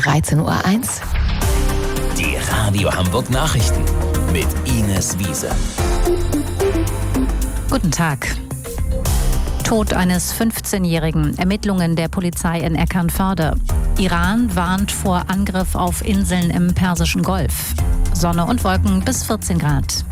13.01 Uhr. Die Radio Hamburg Nachrichten mit Ines Wiese. Guten Tag. Tod eines 15-Jährigen. Ermittlungen der Polizei in Eckernförde. Iran warnt vor Angriff auf Inseln im Persischen Golf. Sonne und Wolken bis 14 Grad.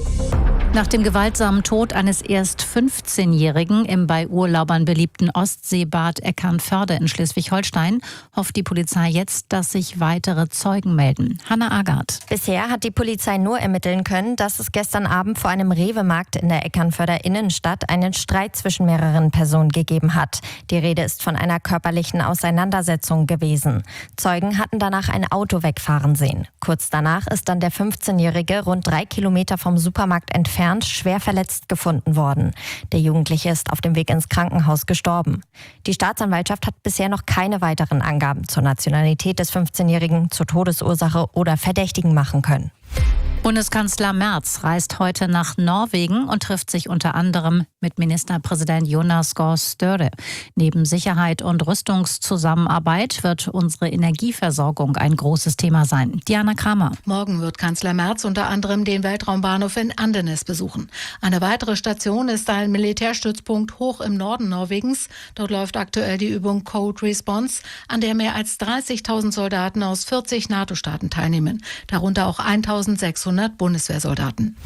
Nach dem gewaltsamen Tod eines erst 15-Jährigen im bei Urlaubern beliebten Ostseebad Eckernförde in Schleswig-Holstein hofft die Polizei jetzt, dass sich weitere Zeugen melden. Hanna Agard. Bisher hat die Polizei nur ermitteln können, dass es gestern Abend vor einem Rewe-Markt in der Eckernförder Innenstadt einen Streit zwischen mehreren Personen gegeben hat. Die Rede ist von einer körperlichen Auseinandersetzung gewesen. Zeugen hatten danach ein Auto wegfahren sehen. Kurz danach ist dann der 15-Jährige rund 3 Kilometer vom Supermarkt entfernt schwer verletzt gefunden worden. Der Jugendliche ist auf dem Weg ins Krankenhaus gestorben. Die Staatsanwaltschaft hat bisher noch keine weiteren Angaben zur Nationalität des 15-Jährigen, zur Todesursache oder Verdächtigen machen können. Bundeskanzler Merz reist heute nach Norwegen und trifft sich unter anderem mit Ministerpräsident Jonas Gahr Støre. Neben Sicherheit und Rüstungszusammenarbeit wird unsere Energieversorgung ein großes Thema sein. Diana Kramer. Morgen wird Kanzler Merz unter anderem den Weltraumbahnhof in Andenes besuchen. Eine weitere Station ist ein Militärstützpunkt hoch im Norden Norwegens. Dort läuft aktuell die Übung Cold Response, an der mehr als 30.000 Soldaten aus 40 NATO-Staaten teilnehmen, darunter auch 1.600 Bundeswehrsoldaten.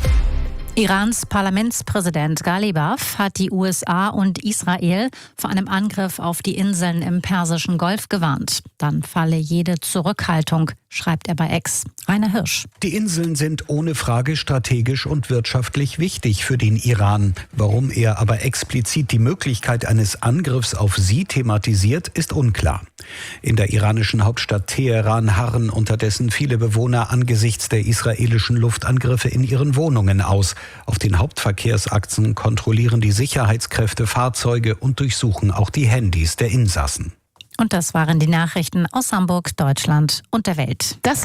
Irans Parlamentspräsident Ghalibaf hat die USA und Israel vor einem Angriff auf die Inseln im Persischen Golf gewarnt. Dann falle jede Zurückhaltung, schreibt er bei X. Rainer Hirsch. Die Inseln sind ohne Frage strategisch und wirtschaftlich wichtig für den Iran. Warum er aber explizit die Möglichkeit eines Angriffs auf sie thematisiert, ist unklar. In der iranischen Hauptstadt Teheran harren unterdessen viele Bewohner angesichts der israelischen Luftangriffe in ihren Wohnungen aus. Auf den Hauptverkehrsachsen kontrollieren die Sicherheitskräfte Fahrzeuge und durchsuchen auch die Handys der Insassen. Und das waren die Nachrichten aus Hamburg, Deutschland und der Welt.